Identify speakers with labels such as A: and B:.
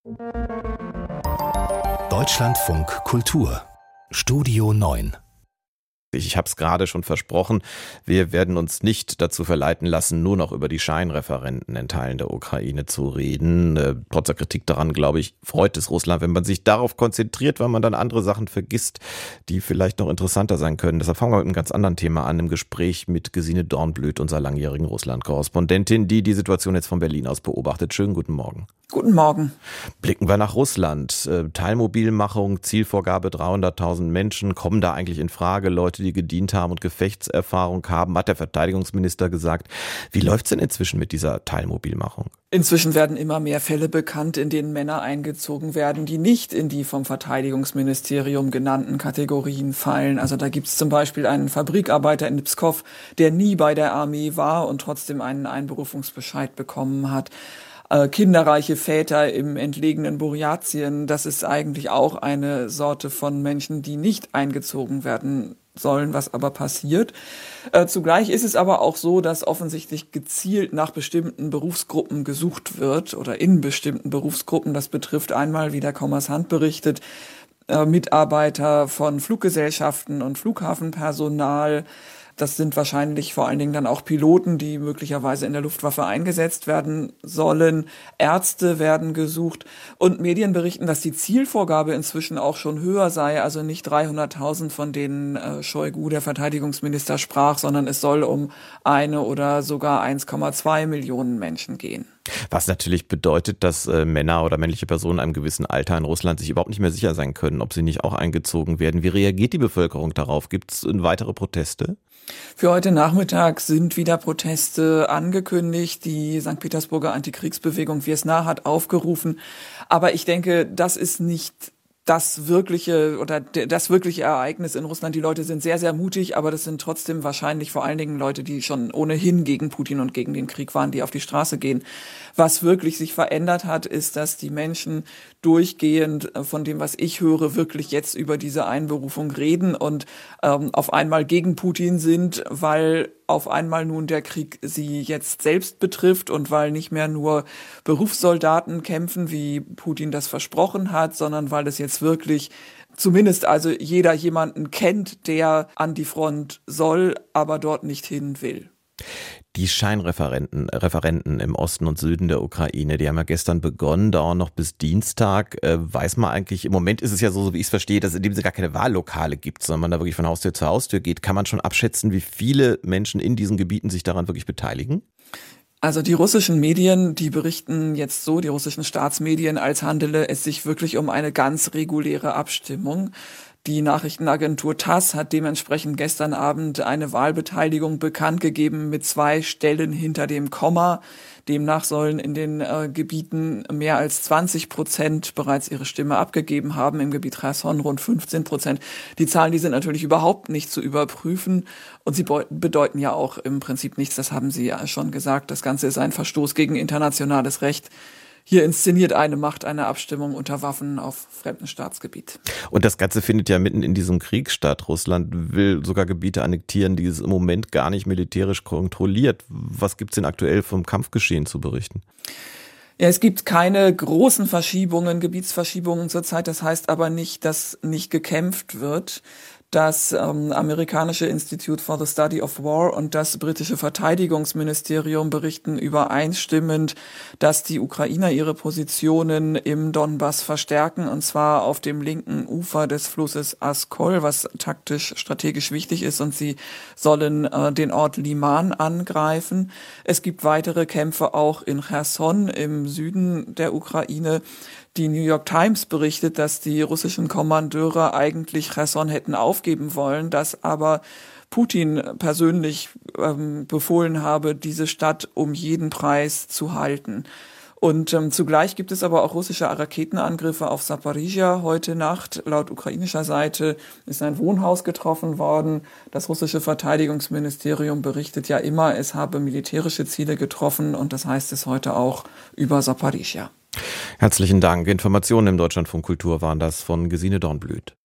A: Deutschlandfunk Kultur Studio 9.
B: Ich habe es gerade schon versprochen, wir werden uns nicht dazu verleiten lassen, nur noch über die Scheinreferenden in Teilen der Ukraine zu reden. Trotz der Kritik daran, glaube ich, freut es Russland, wenn man sich darauf konzentriert, weil man dann andere Sachen vergisst, die vielleicht noch interessanter sein können. Deshalb fangen wir mit einem ganz anderen Thema an, im Gespräch mit Gesine Dornblüt, unserer langjährigen Russland-Korrespondentin, die die Situation jetzt von Berlin aus beobachtet. Schönen guten Morgen.
C: Guten Morgen.
B: Blicken wir nach Russland. Teilmobilmachung, Zielvorgabe 300.000 Menschen. Kommen da eigentlich in Frage Leute, die gedient haben und Gefechtserfahrung haben, hat der Verteidigungsminister gesagt. Wie läuft's denn inzwischen mit dieser Teilmobilmachung?
C: Inzwischen werden immer mehr Fälle bekannt, in denen Männer eingezogen werden, die nicht in die vom Verteidigungsministerium genannten Kategorien fallen. Also da gibt's zum Beispiel einen Fabrikarbeiter in Pskow, der nie bei der Armee war und trotzdem einen Einberufungsbescheid bekommen hat. Kinderreiche Väter im entlegenen Burjatien, das ist eigentlich auch eine Sorte von Menschen, die nicht eingezogen werden sollen, was aber passiert. Zugleich ist es aber auch so, dass offensichtlich gezielt nach bestimmten Berufsgruppen gesucht wird oder in bestimmten Berufsgruppen. Das betrifft einmal, wie der Kommersant berichtet, Mitarbeiter von Fluggesellschaften und Flughafenpersonal. Das sind wahrscheinlich vor allen Dingen dann auch Piloten, die möglicherweise in der Luftwaffe eingesetzt werden sollen. Ärzte werden gesucht. Und Medien berichten, dass die Zielvorgabe inzwischen auch schon höher sei. Also nicht 300.000, von denen Shoigu, der Verteidigungsminister, sprach, sondern es soll um 1 oder sogar 1,2 Millionen Menschen gehen.
B: Was natürlich bedeutet, dass Männer oder männliche Personen in einem gewissen Alter in Russland sich überhaupt nicht mehr sicher sein können, ob sie nicht auch eingezogen werden. Wie reagiert die Bevölkerung darauf? Gibt es weitere Proteste?
C: Für heute Nachmittag sind wieder Proteste angekündigt. Die St. Petersburger Antikriegsbewegung Wiesna hat aufgerufen. Aber ich denke, das ist nicht das wirkliche Ereignis in Russland. Die Leute sind sehr, sehr mutig, aber das sind trotzdem wahrscheinlich vor allen Dingen Leute, die schon ohnehin gegen Putin und gegen den Krieg waren, die auf die Straße gehen. Was wirklich sich verändert hat, ist, dass die Menschen durchgehend von dem, was ich höre, wirklich jetzt über diese Einberufung reden und auf einmal gegen Putin sind, weil auf einmal nun der Krieg sie jetzt selbst betrifft und weil nicht mehr nur Berufssoldaten kämpfen, wie Putin das versprochen hat, sondern weil es jetzt wirklich zumindest also jeder jemanden kennt, der an die Front soll, aber dort nicht hin will.
B: Die Referenden im Osten und Süden der Ukraine, die haben ja gestern begonnen, dauern noch bis Dienstag. Weiß man eigentlich, im Moment ist es ja so wie ich es verstehe, dass es in dem Sinne gar keine Wahllokale gibt, sondern man da wirklich von Haustür zu Haustür geht. Kann man schon abschätzen, wie viele Menschen in diesen Gebieten sich daran wirklich beteiligen?
C: Also die russischen Medien, die berichten jetzt so, die russischen Staatsmedien, als handele es sich wirklich um eine ganz reguläre Abstimmung. Die Nachrichtenagentur TASS hat dementsprechend gestern Abend eine Wahlbeteiligung bekannt gegeben mit 2 Stellen hinter dem Komma. Demnach sollen in den Gebieten mehr als 20% bereits ihre Stimme abgegeben haben, im Gebiet Cherson rund 15%. Die Zahlen, die sind natürlich überhaupt nicht zu überprüfen und sie bedeuten ja auch im Prinzip nichts, das haben Sie ja schon gesagt. Das Ganze ist ein Verstoß gegen internationales Recht. Hier inszeniert eine Macht eine Abstimmung unter Waffen auf fremdem Staatsgebiet.
B: Und das Ganze findet ja mitten in diesem Krieg statt. Russland will sogar Gebiete annektieren, die es im Moment gar nicht militärisch kontrolliert. Was gibt's denn aktuell vom Kampfgeschehen zu berichten?
C: Ja, es gibt keine großen Gebietsverschiebungen zurzeit. Das heißt aber nicht, dass nicht gekämpft wird. Das amerikanische Institute for the Study of War und das britische Verteidigungsministerium berichten übereinstimmend, dass die Ukrainer ihre Positionen im Donbass verstärken, und zwar auf dem linken Ufer des Flusses Askol, was taktisch strategisch wichtig ist, und sie sollen den Ort Liman angreifen. Es gibt weitere Kämpfe auch in Cherson im Süden der Ukraine. Die New York Times berichtet, dass die russischen Kommandeure eigentlich Cherson hätten aufgeben wollen, dass aber Putin persönlich befohlen habe, diese Stadt um jeden Preis zu halten. Und zugleich gibt es aber auch russische Raketenangriffe auf Saporizhia heute Nacht. Laut ukrainischer Seite ist ein Wohnhaus getroffen worden. Das russische Verteidigungsministerium berichtet ja immer, es habe militärische Ziele getroffen, und das heißt es heute auch über Saporizhia.
B: Herzlichen Dank. Informationen im Deutschlandfunk Kultur waren das von Gesine Dornblüt.